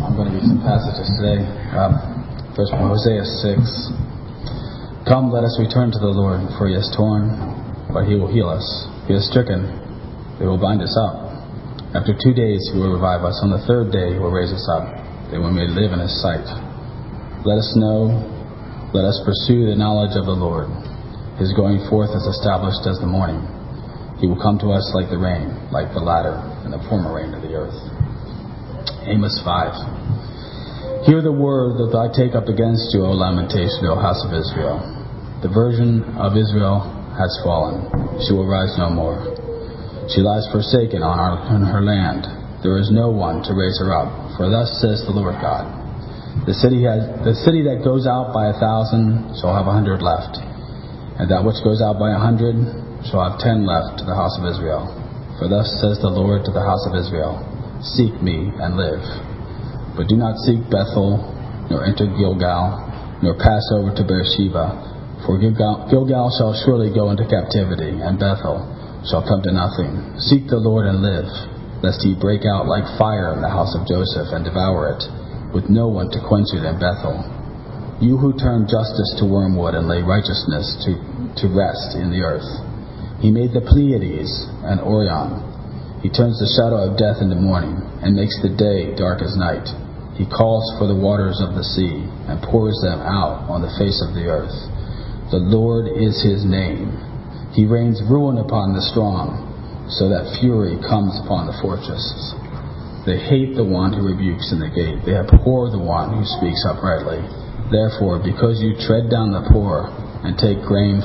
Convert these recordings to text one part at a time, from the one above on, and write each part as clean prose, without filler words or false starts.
I'm going to read some passages today. First one, Hosea 6. Come, let us return to the Lord, for he has torn, but he will heal us. He is stricken, he will bind us up. After 2 days he will revive us. On the third day he will raise us up, that we may live in his sight. Let us know, let us pursue the knowledge of the Lord. His going forth is established as the morning. He will come to us like the rain, like the latter and the former rain of the earth. Amos 5. Hear the word that I take up against you, O lamentation, O house of Israel. The virgin of Israel has fallen. She will rise no more. She lies forsaken on her land. There is no one to raise her up. For thus says the Lord God. The city that goes out by 1,000 shall have 100 left, and that which goes out by 100 shall have 10 left to the house of Israel. For thus says the Lord to the house of Israel, seek me and live. But do not seek Bethel, nor enter Gilgal, nor pass over to Beersheba. For Gilgal shall surely go into captivity, and Bethel shall come to nothing. Seek the Lord and live, lest he break out like fire in the house of Joseph and devour it, with no one to quench it in Bethel. You who turn justice to wormwood and lay righteousness to rest in the earth. He made the Pleiades and Orion. He turns the shadow of death into morning, and makes the day dark as night. He calls for the waters of the sea, and pours them out on the face of the earth. The Lord is his name. He rains ruin upon the strong, so that fury comes upon the fortresses. They hate the one who rebukes in the gate. They abhor the one who speaks uprightly. Therefore, because you tread down the poor, and take grain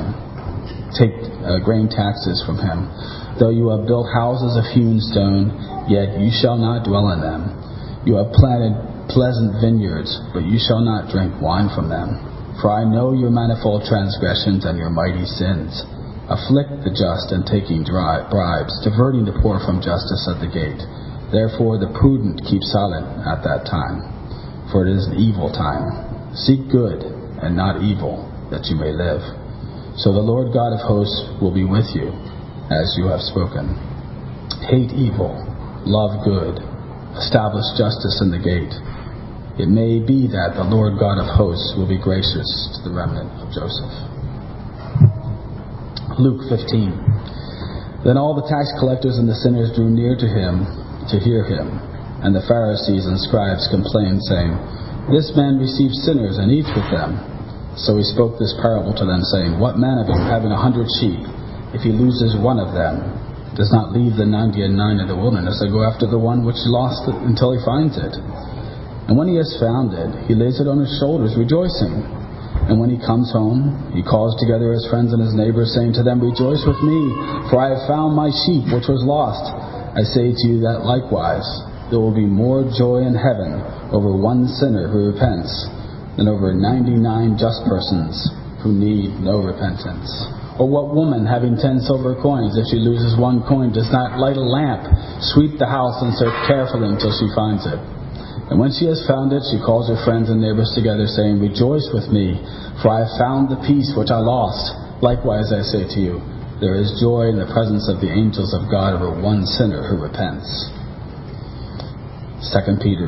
taxes from him, though you have built houses of hewn stone, yet you shall not dwell in them. You have planted pleasant vineyards, but you shall not drink wine from them. For I know your manifold transgressions and your mighty sins. Afflict the just and taking bribes, diverting the poor from justice at the gate. Therefore the prudent keep silent at that time, for it is an evil time. Seek good and not evil, that you may live. So the Lord God of hosts will be with you, as you have spoken. Hate evil, love good, establish justice in the gate. It may be that the Lord God of hosts will be gracious to the remnant of Joseph. Luke 15. Then all the tax collectors and the sinners drew near to him to hear him. And the Pharisees and scribes complained, saying, This man receives sinners and eats with them. So he spoke this parable to them, saying, What man of you, having 100 sheep, if he loses one of them, does not leave the 99 in the wilderness and go after the one which lost it until he finds it? And when he has found it, he lays it on his shoulders, rejoicing. And when he comes home, he calls together his friends and his neighbors, saying to them, Rejoice with me, for I have found my sheep which was lost. I say to you that likewise there will be more joy in heaven over one sinner who repents than over 99 just persons who need no repentance. Or what woman, having 10 silver coins, if she loses one coin, does not light a lamp, sweep the house, and search carefully until she finds it? And when she has found it, she calls her friends and neighbors together, saying, Rejoice with me, for I have found the piece which I lost. Likewise, I say to you, there is joy in the presence of the angels of God over one sinner who repents. 2 Peter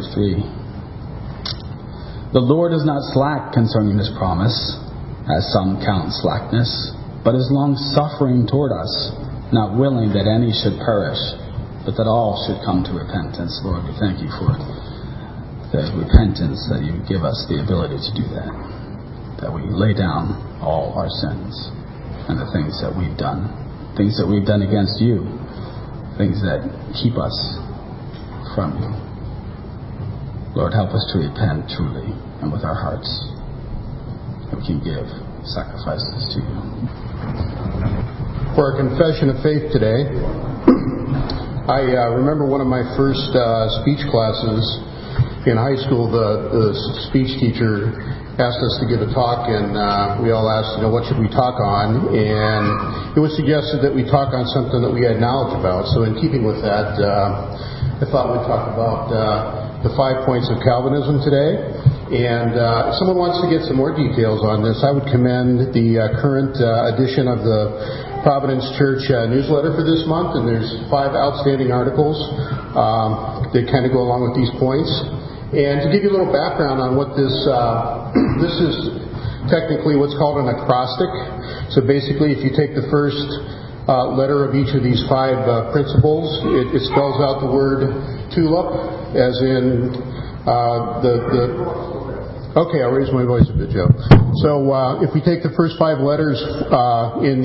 3. The Lord is not slack concerning his promise, as some count slackness, but is long-suffering toward us, not willing that any should perish, but that all should come to repentance. Lord, we thank you for the repentance that you give us the ability to do that we lay down all our sins and the things that we've done against you, things that keep us from you. Lord, help us to repent truly and with our hearts, that we can give sacrifices to you. For our confession of faith today, I remember one of my first speech classes in high school. The speech teacher asked us to give a talk, and we all asked, what should we talk on? And it was suggested that we talk on something that we had knowledge about. So in keeping with that, I thought we'd talk about the 5 points of Calvinism today. And if someone wants to get some more details on this, I would commend the current edition of the Providence Church newsletter for this month, and there's 5 outstanding articles that kind of go along with these points. And to give you a little background on what this is technically what's called an acrostic. So basically, if you take the first letter of each of these 5 principles, it spells out the word tulip, as in Okay, I'll raise my voice a bit, Joe. So if we take the first 5 letters in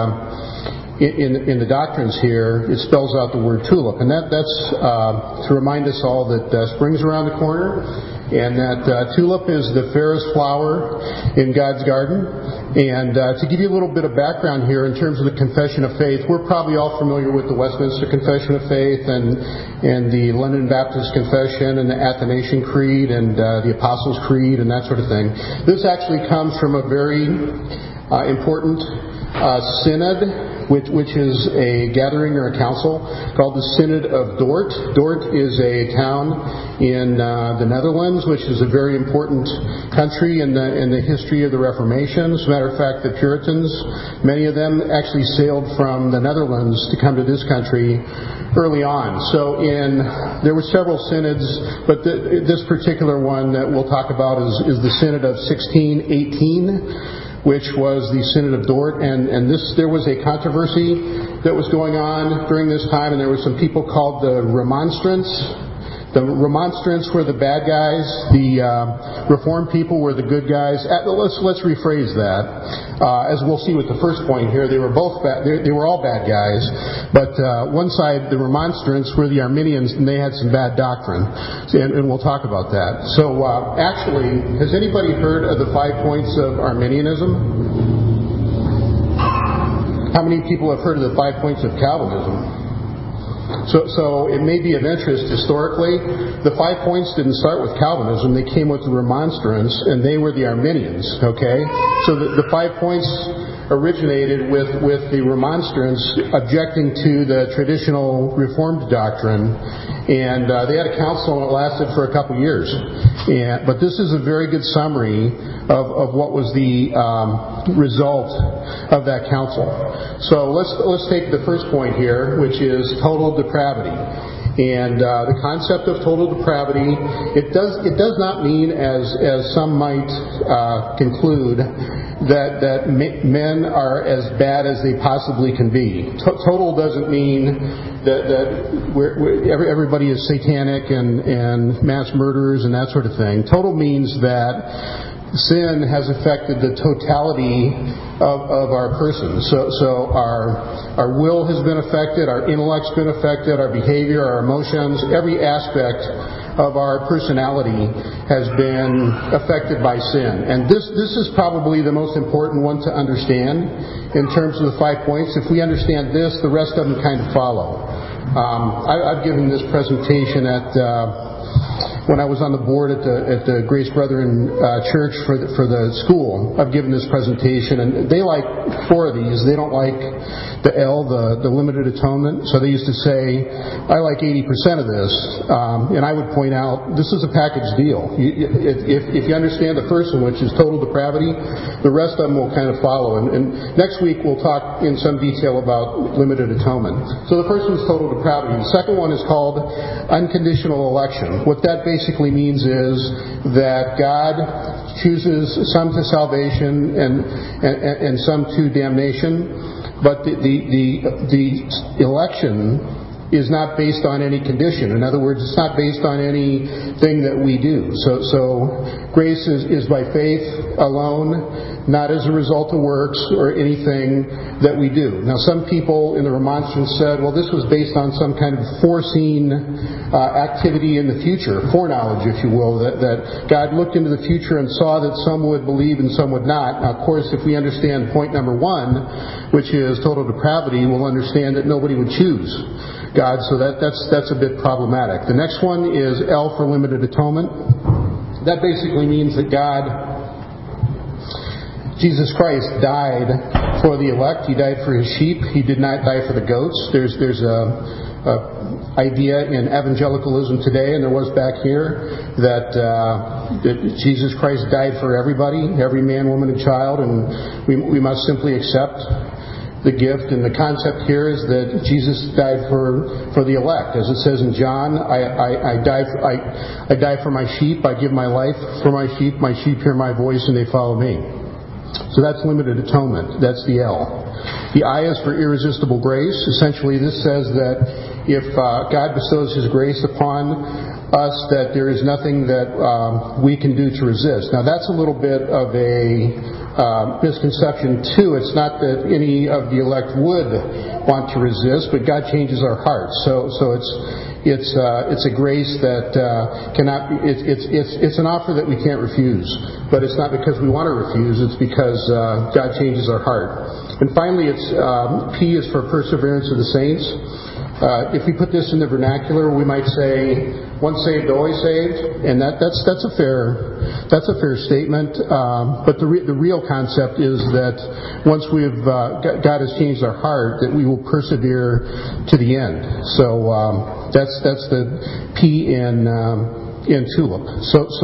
the doctrines here, it spells out the word tulip, and that's to remind us all that spring's around the corner, and that tulip is the fairest flower in God's garden. And to give you a little bit of background here in terms of the Confession of Faith, we're probably all familiar with the Westminster Confession of Faith and the London Baptist Confession and the Athanasian Creed and the Apostles' Creed and that sort of thing. This actually comes from a very important synod, which is a gathering or a council called the Synod of Dort. Dort is a town in the Netherlands, which is a very important country in the history of the Reformation. As a matter of fact, the Puritans, many of them actually sailed from the Netherlands to come to this country early on. So there were several synods, but this particular one that we'll talk about is the Synod of 1618. Which was the Synod of Dort, and there was a controversy that was going on during this time, and there were some people called the Remonstrants. The Remonstrants were the bad guys. The Reformed people were the good guys. Let's rephrase that. As we'll see with the first point here, they were both bad. They were all bad guys. But one side, the Remonstrants, were the Arminians, and they had some bad doctrine. And we'll talk about that. So actually, has anybody heard of the 5 points of Arminianism? How many people have heard of the 5 points of Calvinism? So it may be of interest historically. The 5 points didn't start with Calvinism. They came with the Remonstrants, and they were the Arminians, okay? So the 5 points originated with the Remonstrants objecting to the traditional Reformed doctrine, and they had a council, and it lasted for a couple years. But this is a very good summary of what was the result of that council. So let's take the first point here, which is total depravity. And the concept of total depravity, it does not mean, as some might conclude, that men are as bad as they possibly can be. Total doesn't mean that everybody is satanic and mass murderers and that sort of thing. Total means that sin has affected the totality of our person. So our will has been affected, our intellect's been affected, our behavior, our emotions, every aspect of our personality has been affected by sin. And this is probably the most important one to understand in terms of the 5 points. If we understand this, the rest of them kind of follow. I've given this presentation when I was on the board at the Grace Brethren Church for the school. I've given this presentation, and they like 4 of these. They don't like the L, the limited atonement. So they used to say, I like 80% of this. And I would point out, this is a package deal. If you understand the first one, which is total depravity, the rest of them will kind of follow. And next week we'll talk in some detail about limited atonement. So the first one is total depravity. The second one is called unconditional election. What that basically means is that God chooses some to salvation and some to damnation. But the election is not based on any condition. In other words, it's not based on anything that we do. So grace is by faith alone, not as a result of works or anything that we do. Now, some people in the Remonstrance said, well, this was based on some kind of foreseen activity in the future, foreknowledge, if you will, that God looked into the future and saw that some would believe and some would not. Now, of course, if we understand point number 1, which is total depravity, we'll understand that nobody would choose God, so that's a bit problematic. The next one is L for limited atonement. That basically means that Jesus Christ died for the elect. He died for His sheep. He did not die for the goats. There's a idea in evangelicalism today, and there was back here, that Jesus Christ died for everybody, every man, woman, and child, and we must simply accept the gift, and the concept here is that Jesus died for the elect. As it says in John, I die for my sheep, I give my life for my sheep hear my voice and they follow me. So that's limited atonement. That's the L. The I is for irresistible grace. Essentially, this says that if God bestows His grace upon us, that there is nothing that we can do to resist. Now, that's a little bit of a misconception too. It's not that any of the elect would want to resist, but God changes our hearts. So it's a grace that cannot be. It's an offer that we can't refuse, but it's not because we want to refuse. It's because God changes our heart. And finally, it's P is for perseverance of the saints. If we put this in the vernacular, we might say, "Once saved, always saved," and that's a fair statement. But the real concept is that once God has changed our heart, that we will persevere to the end. So that's the P in TULIP.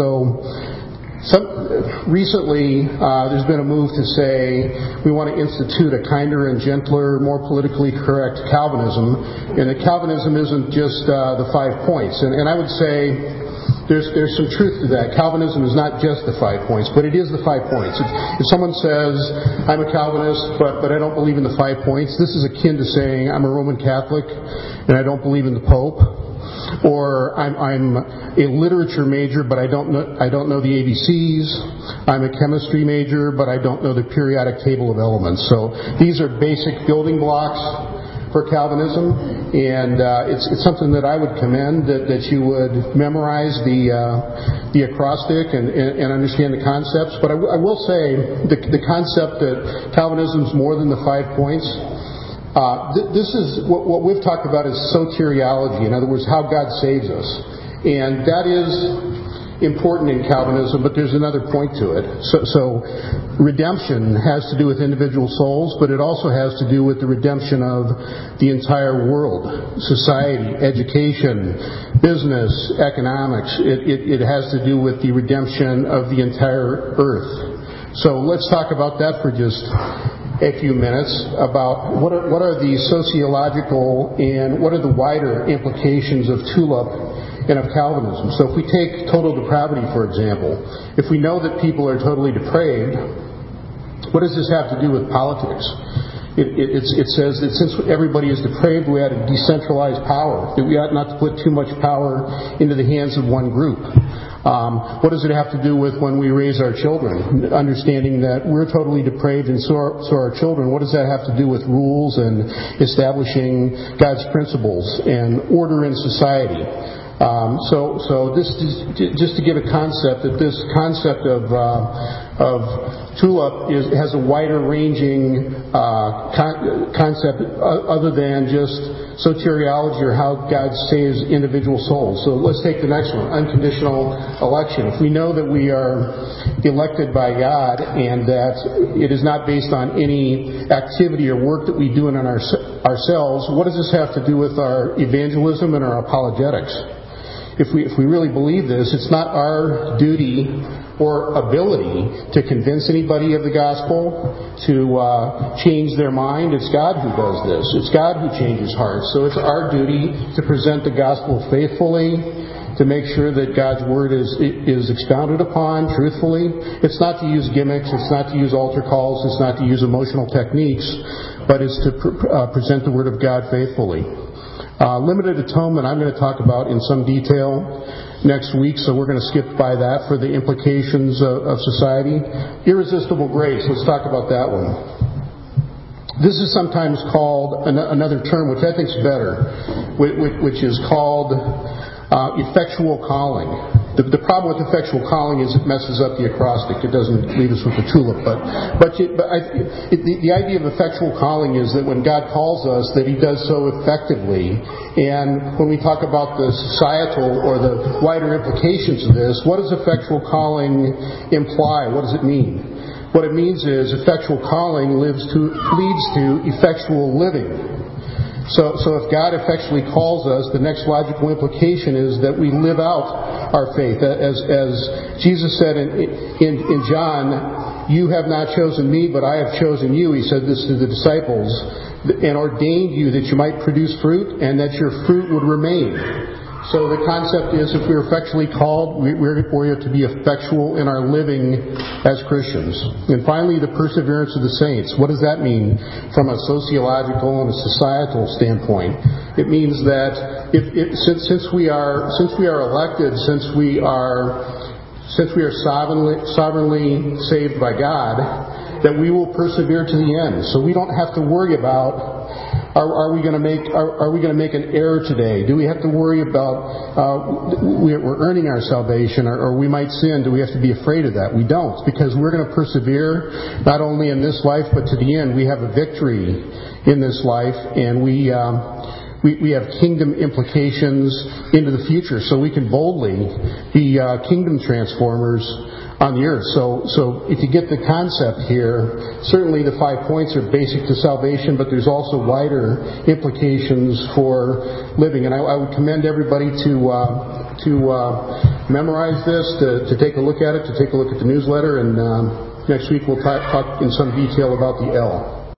Recently, there's been a move to say we want to institute a kinder and gentler, more politically correct Calvinism, and that Calvinism isn't just the 5 points. And I would say there's some truth to that. Calvinism is not just the 5 points, but it is the 5 points. If someone says, I'm a Calvinist, but I don't believe in the 5 points, this is akin to saying I'm a Roman Catholic and I don't believe in the Pope. Or I'm a literature major, but I don't know the ABCs. I'm a chemistry major, but I don't know the periodic table of elements. So these are basic building blocks for Calvinism, and it's something that I would commend that you would memorize the acrostic and understand the concepts. But I will say the concept that Calvinism is more than the 5 points. This is what we've talked about is soteriology. In other words, how God saves us. And that is important in Calvinism, but there's another point to it. So redemption has to do with individual souls, but it also has to do with the redemption of the entire world, society, education, business, economics. It has to do with the redemption of the entire earth. So let's talk about that for just a few minutes about what are the sociological and what are the wider implications of TULIP and of Calvinism. So if we take total depravity, for example, if we know that people are totally depraved, what does this have to do with politics? It says that since everybody is depraved, we ought to decentralize power, that we ought not to put too much power into the hands of one group. What does it have to do with when we raise our children? Understanding that we're totally depraved and so are our children. What does that have to do with rules and establishing God's principles and order in society? So this is just to give a concept that this concept of TULIP has a wider ranging concept other than just soteriology or how God saves individual souls. So let's take the next one, unconditional election. If we know that we are elected by God and that it is not based on any activity or work that we do in ourselves, what does this have to do with our evangelism and our apologetics? If we really believe this, it's not our duty or ability to convince anybody of the gospel, to change their mind. It's God who does this. It's God who changes hearts. So it's our duty to present the gospel faithfully, to make sure that God's word is expounded upon truthfully. It's not to use gimmicks. It's not to use altar calls. It's not to use emotional techniques, but it's to present the word of God faithfully. Limited atonement I'm going to talk about in some detail next week, so we're going to skip by that for the implications of society. Irresistible grace, let's talk about that one. This is sometimes called another term, which I think is better, which is called effectual calling. The problem with effectual calling is it messes up the acrostic. It doesn't leave us with the TULIP. The idea of effectual calling is that when God calls us, that He does so effectively. And when we talk about the societal or the wider implications of this, what does effectual calling imply? What does it mean? What it means is effectual calling leads to effectual living. So if God effectually calls us, the next logical implication is that we live out our faith. As Jesus said in John, "You have not chosen me, but I have chosen you," he said this to the disciples, "and ordained you that you might produce fruit and that your fruit would remain." So the concept is, if we're effectually called, we're to be effectual in our living as Christians. And finally, the perseverance of the saints. What does that mean from a sociological and a societal standpoint? It means that since we are elected, since we are sovereignly saved by God, that we will persevere to the end. So we don't have to worry about, are we going to make an error today? Do we have to worry about we're earning our salvation, or we might sin? Do we have to be afraid of that? We don't, because we're going to persevere not only in this life but to the end. We have a victory in this life, and we have kingdom implications into the future, so we can boldly be kingdom transformers on the earth. So if you get the concept here, certainly the 5 points are basic to salvation, but there's also wider implications for living. And I would commend everybody to memorize this, to take a look at it, to take a look at the newsletter, and next week we'll talk in some detail about the L.